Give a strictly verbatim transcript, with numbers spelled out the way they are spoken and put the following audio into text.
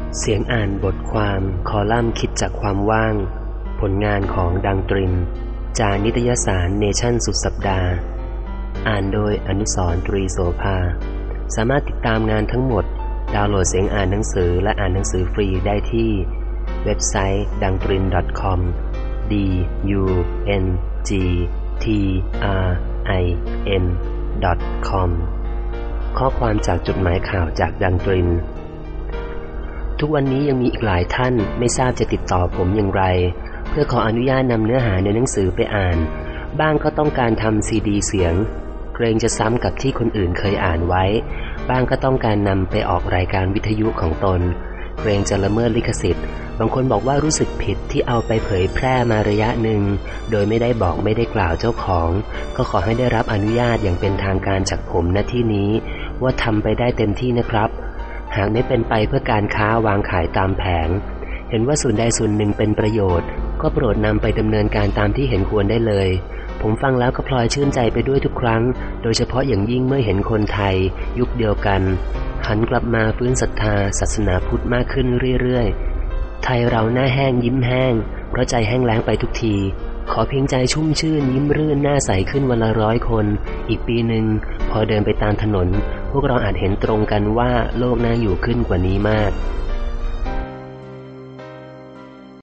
เสียงอ่านบทความคอลัมน์คิดจากความว่างผลงานของดังตรินจากนิตยสารเนชั่นสุดสัปดาห์อ่านโดยอนุสรณ์ตรีโสภาสามารถติดตามงานทั้งหมดดาวน์โหลดเสียงอ่านหนังสือและอ่านหนังสือฟรีได้ที่เว็บไซต์ ดังตริน ดอท คอม d u n g t r i n ดอท คอม ข้อความจากจดหมายข่าวจากดังตรินทุกวันนี้ยังมีอีกหลายท่านไม่ทราบจะติดต่อผมอย่างไรเพื่อขออนุญาตนำเนื้อหาในหนังสือไปอ่านบ้างก็ต้องการทำซีดีเสียงเกรงจะซ้ำกับที่คนอื่นเคยอ่านไว้บ้างก็ต้องการนำไปออกรายการวิทยุของตนเกรงจะละเมิดลิขสิทธิ์บางคนบอกว่ารู้สึกผิดที่เอาไปเผยแพร่มาระยะหนึ่งโดยไม่ได้บอกไม่ได้กล่าวเจ้าของก็ขอให้ได้รับอนุญาตอย่างเป็นทางการจากผมณที่นี้ว่าทำไปได้เต็มที่นะครับหากไม่เป็นไปเพื่อการค้าวางขายตามแผงเห็นว่าส่วนใดส่วนหนึ่งเป็นประโยชน์ก็โปรดนำไปดำเนินการตามที่เห็นควรได้เลยผมฟังแล้วก็พลอยชื่นใจไปด้วยทุกครั้งโดยเฉพาะอย่างยิ่งเมื่อเห็นคนไทยยุคเดียวกันหันกลับมาฟื้นศรัทธาศาสนาพุทธมากขึ้นเรื่อยๆไทยเราหน้าแห้งยิ้มแห้งเพราะใจแห้งแล้งไปทุกทีขอเพียงใจชุ่มชื่นยิ้มรื่นหน้าใสขึ้นวันละร้อยคนอีกปีหนึ่งพอเดินไปตามถนนพวกเราอาจเห็นตรงกันว่าโลกน่าอยู่ขึ้นกว่านี้มาก